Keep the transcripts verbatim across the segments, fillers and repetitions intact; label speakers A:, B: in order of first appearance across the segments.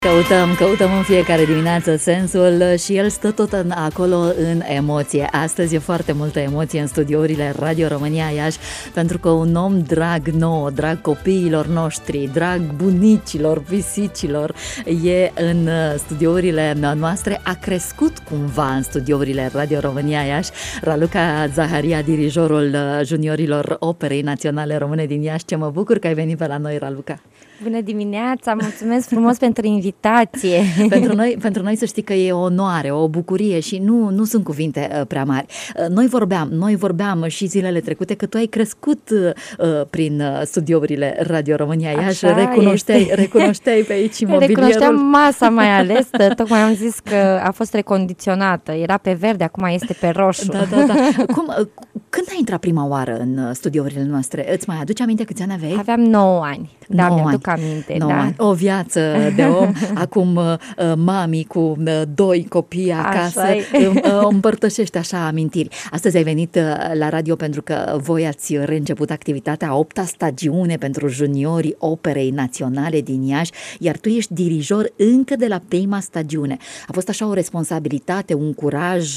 A: Căutăm, căutăm în fiecare dimineață sensul și el stă tot în, acolo în emoție. Astăzi e foarte multă emoție în studiourile Radio România Iași, pentru că un om drag nouă, drag copiilor noștri, drag bunicilor, pisicilor, e în studiourile noastre, a crescut cumva în studiourile Radio România Iași. Raluca Zaharia, dirijorul juniorilor Operei Naționale Române din Iași. Ce mă bucur că ai venit pe la noi, Raluca!
B: Bună dimineața, mulțumesc frumos pentru invitație.
A: Pentru noi, pentru noi să știi că e o onoare, o bucurie și nu, nu sunt cuvinte uh, prea mari. Uh, noi vorbeam, noi vorbeam și zilele trecute că tu ai crescut uh, prin uh, studiourile Radio România Iași, recunoșteai, recunoșteai pe aici imobilierul.
B: Recunoșteam masa mai ales, tocmai am zis că a fost recondiționată, era pe verde, acum este pe roșu.
A: Da, da, da. Cum, uh, când ai intrat prima oară în studiourile noastre? Îți mai aduci aminte câți ani aveai?
B: Aveam nouă ani. Da, mi-aduc aminte. Da.
A: O viață de om, acum mami cu doi copii acasă, împărtășește așa amintiri. Astăzi ai venit la radio pentru că voi ați reînceput activitatea, a opta stagiune pentru juniorii Operei Naționale din Iași, iar tu ești dirijor încă de la prima stagiune. A fost așa o responsabilitate, un curaj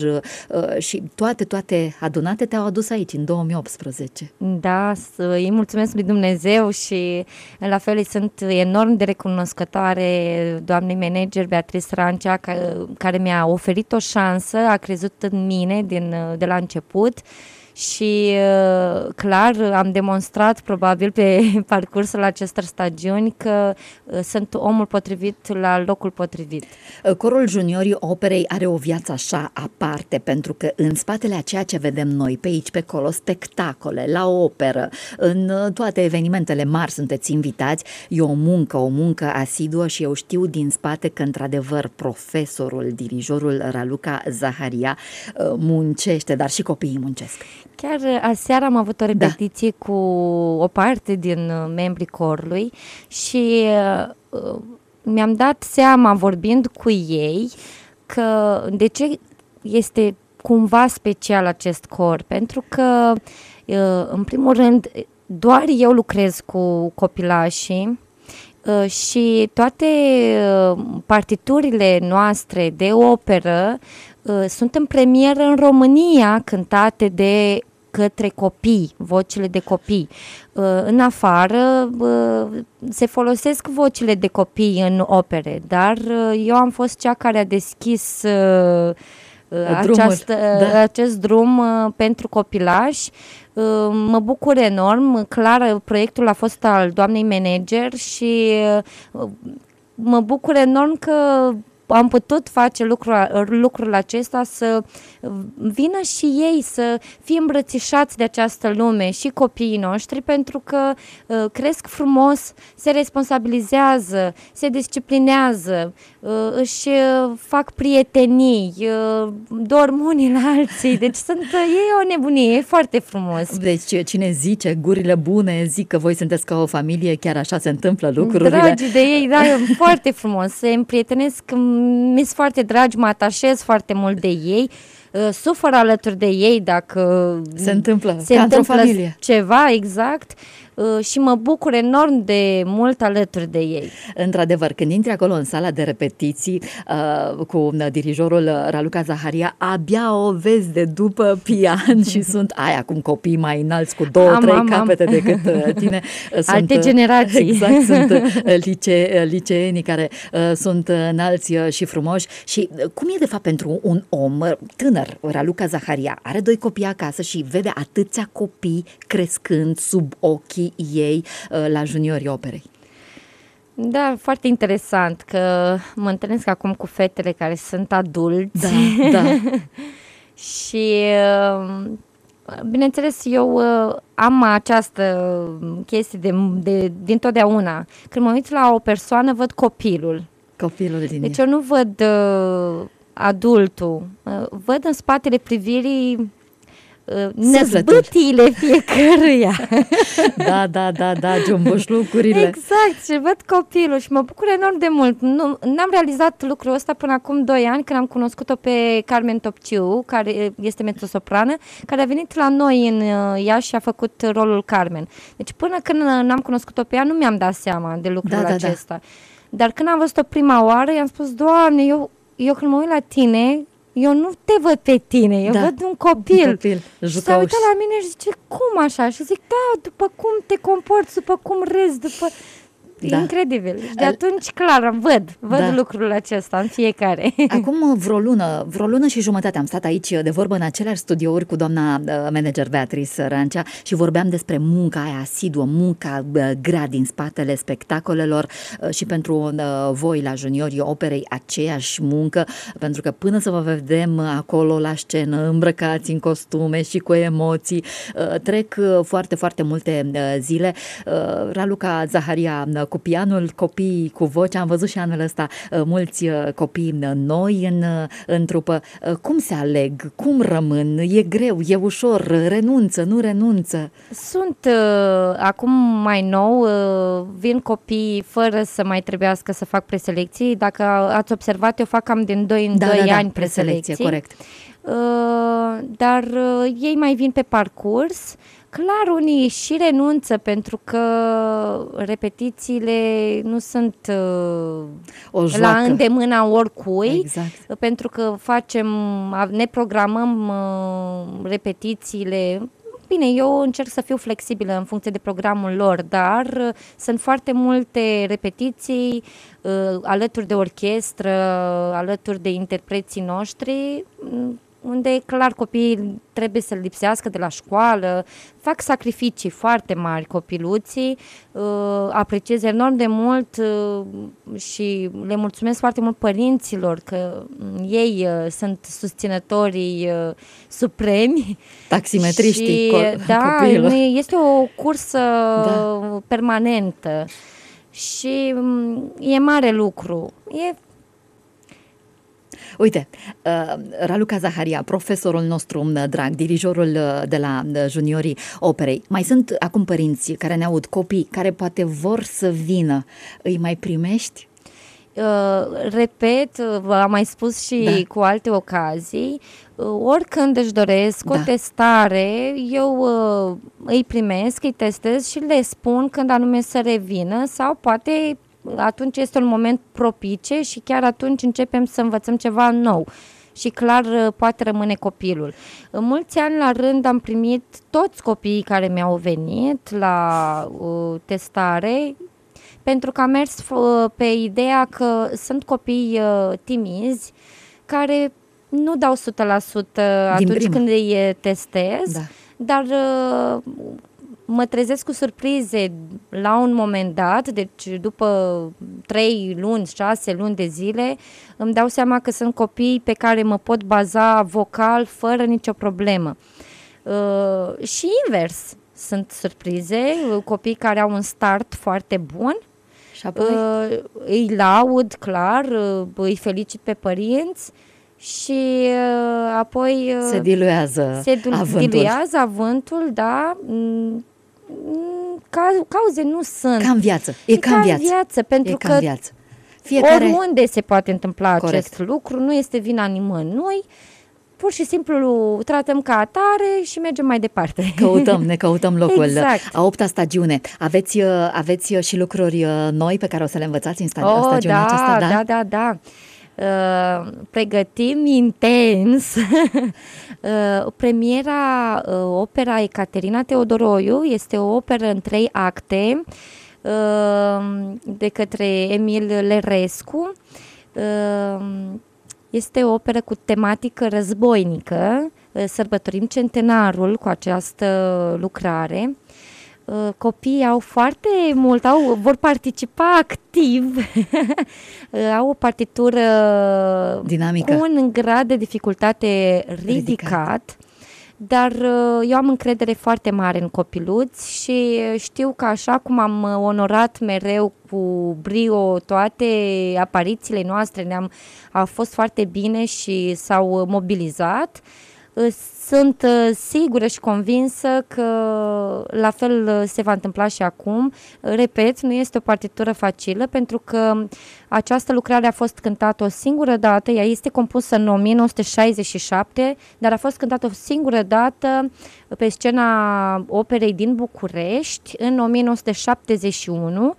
A: și toate, toate adunate te-au adus aici în două mii optsprezece.
B: Da, îi mulțumesc lui Dumnezeu și la fel îi sunt enorm de recunoscătoare doamnei manager Beatrice Rancea, care mi-a oferit o șansă, a crezut în mine din, de la început și clar am demonstrat probabil pe parcursul acestor stagiuni că sunt omul potrivit la locul potrivit.
A: Corul Juniorii Operei are o viață așa aparte, pentru că în spatele a ceea ce vedem noi pe aici, pe acolo, spectacole, la operă, în toate evenimentele mari sunteți invitați, e o muncă, o muncă asiduă și eu știu din spate că într-adevăr profesorul, dirijorul Raluca Zaharia muncește, dar și copiii muncesc.
B: Chiar aseară am avut o repetiție da. cu o parte din membrii corului și uh, mi-am dat seama, vorbind cu ei, că de ce este cumva special acest cor. Pentru că, uh, în primul rând, doar eu lucrez cu copilașii uh, și toate uh, partiturile noastre de operă uh, sunt în premieră în România, cântate de către copii, vocile de copii. În afară se folosesc vocile de copii în opere, dar eu am fost cea care a deschis această, da. acest drum pentru copilași. Mă bucur enorm, clar, proiectul a fost al doamnei manager și mă bucur enorm că am putut face lucrul, lucrul acesta, să vină și ei să fie îmbrățișați de această lume și copiii noștri, pentru că uh, cresc frumos, se responsabilizează, se disciplinează, uh, își uh, fac prietenii, uh, dorm unii la alții, deci sunt, uh, e o nebunie, e foarte frumos.
A: Deci cine zice gurile bune, zic că voi sunteți ca o familie, chiar așa se întâmplă lucrurile.
B: Dragi de ei, da, e foarte frumos, se împrietenesc, mi-s foarte dragi, mă atașez foarte mult de ei, uh, sufăr alături de ei dacă
A: se întâmplă,
B: se
A: ca
B: întâmplă
A: familie.
B: Ceva, exact, uh, și mă bucur enorm de mult alături de ei.
A: Într-adevăr, când intri acolo în sala de repetiții uh, cu dirijorul Raluca Zaharia, abia o vezi de după pian și sunt aia cum copii mai înalți cu două, am, trei am, capete am. decât tine. Sunt,
B: alte generații.
A: Exact, sunt lice, liceenii care uh, sunt înalți și frumoși. Și cum e de fapt pentru un om tânăr, Raluca Zaharia, are doi copii acasă și vede atâția copii crescând sub ochii ei uh, la juniorii operei?
B: Da, foarte interesant că mă întâlnesc acum cu fetele care sunt adulți.
A: Da, da.
B: Și bineînțeles eu am această chestie de, de, din totdeauna. Când mă uit la o persoană, văd copilul.
A: Copilul din
B: Deci eu nu văd uh, adultul. Uh, văd în spatele privirii năzbâtiile fiecăruia.
A: Da, da, da, da, giumbușlucurile.
B: Exact, și văd copilul și mă bucur enorm de mult. Nu, n-am realizat lucrul ăsta până acum doi ani, când am cunoscut-o pe Carmen Topciu, care este mezzosoprană, care a venit la noi în Iași și a făcut rolul Carmen. Deci până când n-am cunoscut-o pe ea, nu mi-am dat seama de lucrul
A: da,
B: acesta.
A: Da, da.
B: Dar când am văzut-o prima oară, i-am spus, Doamne, eu, eu când mă uit la tine, eu nu te văd pe tine, eu
A: da.
B: văd un copil.
A: Un copil
B: și s-a uitat la mine și zice, cum așa? Și zic, da, după cum te comporți, după cum râzi, după... Da. Incredibil. De atunci, clar, văd, văd da. lucrul acesta în fiecare.
A: Acum vreo lună, vreo lună și jumătate am stat aici de vorbă în aceleași studiouri cu doamna manager Beatrice Rancea și vorbeam despre munca aia asiduă, munca grea din spatele spectacolelor și pentru voi la juniorii operei aceeași muncă, pentru că până să vă vedem acolo la scenă, îmbrăcați în costume și cu emoții, trec foarte, foarte multe zile. Raluca Zaharia cu pianul, copii cu voce, am văzut și anul ăsta mulți copii noi în, în trupă. Cum se aleg? Cum rămân? E greu? E ușor? Renunță? Nu renunță?
B: Sunt uh, acum mai nou, uh, vin copii fără să mai trebuiască să fac preselecții. Dacă ați observat, eu fac cam din doi în
A: da,
B: doi
A: da, da,
B: ani
A: preselecție. Corect.
B: Uh, dar uh, ei mai vin pe parcurs. Clar, unii și renunță pentru că repetițiile nu sunt uh, la îndemâna oricui,
A: exact.
B: Pentru că facem, ne programăm uh, repetițiile. Bine, eu încerc să fiu flexibilă în funcție de programul lor, dar uh, sunt foarte multe repetiții uh, alături de orchestră, alături de interpreții noștri, unde clar copiii trebuie să lipsească de la școală, fac sacrificii foarte mari copiluții, uh, apreciez enorm de mult uh, și le mulțumesc foarte mult părinților că ei uh, sunt susținătorii uh, supremi.
A: Taximetriștii
B: și,
A: co-
B: da,
A: copiilor.
B: Este o cursă
A: da.
B: permanentă și um, e mare lucru. E
A: Uite, uh, Raluca Zaharia, profesorul nostru drag, dirijorul de la juniorii operei, mai sunt acum părinți care ne aud, copii care poate vor să vină, îi mai primești?
B: Uh, repet, v-am mai spus și da. cu alte ocazii, uh, oricând își doresc da. o testare, eu uh, îi primesc, îi testez și le spun când anume să revină sau poate atunci este un moment propice și chiar atunci începem să învățăm ceva nou și clar poate rămâne copilul. În mulți ani la rând am primit toți copiii care mi-au venit la uh, testare pentru că am mers uh, pe ideea că sunt copii uh, timizi care nu dau o sută la sută atunci când îi testez, da. dar uh, mă trezesc cu surprize la un moment dat, deci după trei luni, șase luni de zile, îmi dau seama că sunt copii pe care mă pot baza vocal fără nicio problemă. Uh, și invers, sunt surprize, copii care au un start foarte bun,
A: și apoi?
B: Uh, îi laud, clar, uh, îi felicit pe părinți, și uh, apoi uh,
A: se diluează
B: se
A: avântul.
B: diluează avântul, da. Ca, cauze nu sunt.
A: Ca în viață. E, e ca în viață.
B: viață pentru
A: e
B: că
A: ca în viață. Fiecare...
B: oriunde se poate întâmpla
A: Corect.
B: acest lucru, nu este vina nimănui. Pur și simplu tratăm ca atare și mergem mai departe.
A: Căutăm, ne căutăm locul.
B: Exact.
A: A opta stagiune. Aveți, aveți și lucruri noi pe care o să le învățați în sta-
B: oh,
A: stagiunea
B: da,
A: aceasta? Da,
B: da, da, da. Uh, pregătim intens uh, premiera uh, opera Ecaterina Teodoroiu. Este o operă în trei acte uh, de către Emil Lerescu. Uh, este o operă cu tematică războinică. Uh, sărbătorim centenarul cu această lucrare. Uh, copiii au foarte mult, au, vor participa activ, uh, au o partitură
A: dinamică,
B: cu un grad de dificultate ridicat, ridicat. Dar uh, eu am încredere foarte mare în copiluți și știu că așa cum am onorat mereu cu brio toate aparițiile noastre, ne-am, a fost foarte bine și s-au mobilizat. Sunt sigură și convinsă că la fel se va întâmpla și acum. Repet, nu este o partitură facilă pentru că această lucrare a fost cântată o singură dată, ea este compusă în o mie nouă sute șaizeci și șapte, dar a fost cântată o singură dată pe scena operei din București în o mie nouă sute șaptezeci și unu,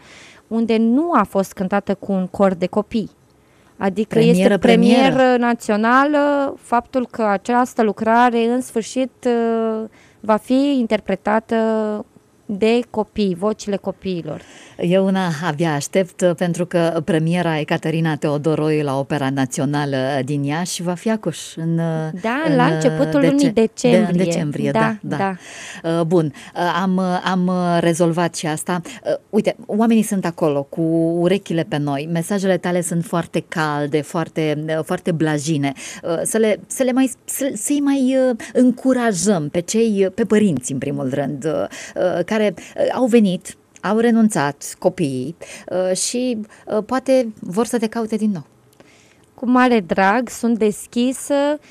B: unde nu a fost cântată cu un cor de copii. Adică
A: Premieră,
B: este premieră
A: premieră.
B: națională faptul că această lucrare în sfârșit va fi interpretată de copii, vocile copiilor.
A: Eu una abia aștept, pentru că premiera Ecaterina Teodoroi la Opera Națională din Iași va fi acuș în,
B: da,
A: în
B: la începutul
A: dece-
B: lunii decembrie.
A: De, în decembrie, da, da,
B: da.
A: da. Bun, am, am rezolvat și asta. Uite, oamenii sunt acolo cu urechile pe noi, mesajele tale sunt foarte calde, foarte, foarte blajine. Să le, să le mai, să, să-i mai încurajăm pe cei, pe părinți în primul rând, care au venit, au renunțat copiii și poate vor să te caute din nou.
B: Cu mare drag, sunt deschisă,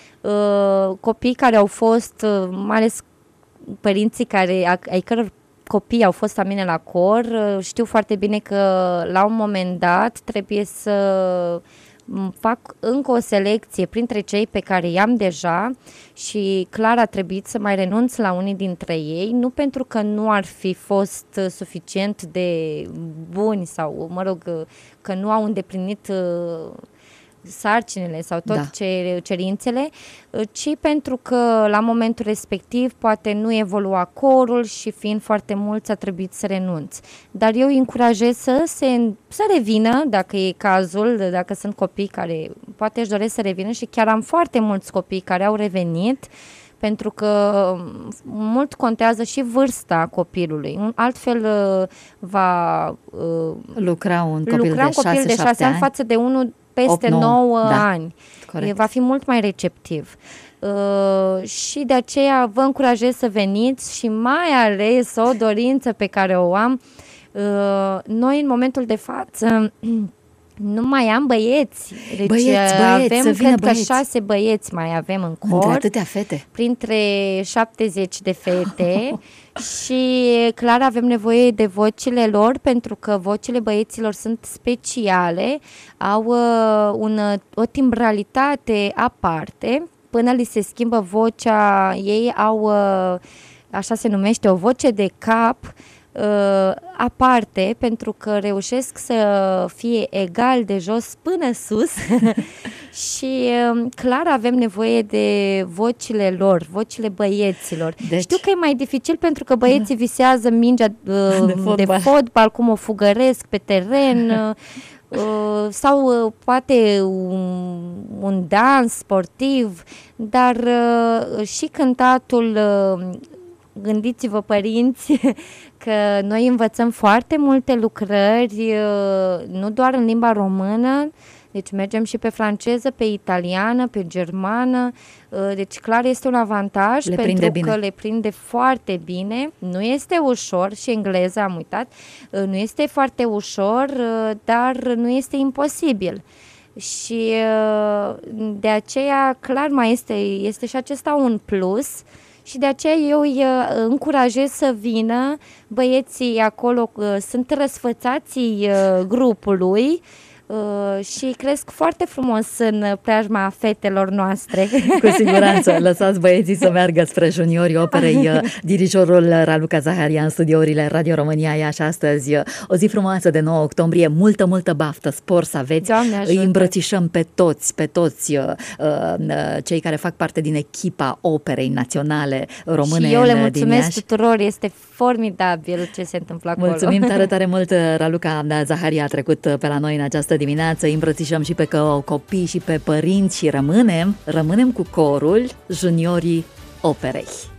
B: copii care au fost, mai ales părinții care, ai căror copii au fost la mine la cor, știu foarte bine că la un moment dat trebuie să fac încă o selecție printre cei pe care i-am deja și clar a trebuit să mai renunț la unii dintre ei, nu pentru că nu ar fi fost suficient de buni sau, mă rog, că nu au îndeplinit sarcinile sau tot
A: da.
B: ce, cerințele, ci pentru că la momentul respectiv poate nu evolua corul și fiind foarte mulți a trebuit să renunț. Dar eu îi încurajez să, se, să revină, dacă e cazul, dacă sunt copii care poate își doresc să revină și chiar am foarte mulți copii care au revenit, pentru că mult contează și vârsta copilului. Altfel va
A: lucra un copil
B: lucra
A: de
B: un copil de șase ani față de unul peste nouă
A: da,
B: ani.
A: corect.
B: Va fi mult mai receptiv. Uh, și de aceea vă încurajez să veniți și mai ales o dorință pe care o am. Uh, noi în momentul de față nu mai am băieți. Deci
A: băieți, băieți,
B: avem,
A: să vină
B: cred
A: băieți.
B: că șase băieți mai avem în cor.
A: Între atâtea fete.
B: Printre șaptezeci de fete și clar avem nevoie de vocile lor, pentru că vocile băieților sunt speciale, au uh, un, o timbralitate aparte, până li se schimbă vocea, ei au, uh, așa se numește, o voce de cap, Uh, aparte, pentru că reușesc să fie egal de jos până sus și uh, clar avem nevoie de vocile lor, vocile băieților. Deci... Știu că e mai dificil pentru că băieții visează mingea uh, de, fotbal. de fotbal, cum o fugăresc pe teren uh, sau uh, poate un, un dans sportiv, dar uh, și cântatul uh, gândiți-vă, părinți, că noi învățăm foarte multe lucrări, nu doar în limba română, deci mergem și pe franceză, pe italiană, pe germană, deci clar este un avantaj
A: le
B: pentru
A: bine.
B: că le prinde foarte bine. Nu este ușor, și engleza am uitat, nu este foarte ușor, dar nu este imposibil. Și de aceea clar mai este, este și acesta un plus. Și de aceea eu îi încurajez să vină, băieții acolo uh, sunt răsfățații uh, grupului uh, și cresc foarte frumos în preajma fetelor noastre.
A: Cu siguranță, lăsați băieții să meargă spre juniorii operei. Dirijorul Raluca Zaharia în studiourile Radio România Iași astăzi. O zi frumoasă de nouă octombrie, multă, multă baftă, spor să aveți. Îi îmbrățișăm pe toți, pe toți uh, cei care fac parte din echipa Operei Naționale Române.
B: Și eu le mulțumesc tuturor, este formidabil ce se întâmplă acolo.
A: Mulțumim tare, tare mult, Raluca Zaharia a trecut pe la noi în această dimineață. Îi îmbrățișăm și pe copii și pe părinți și rămânem, rămânem cu corul juniorii operei.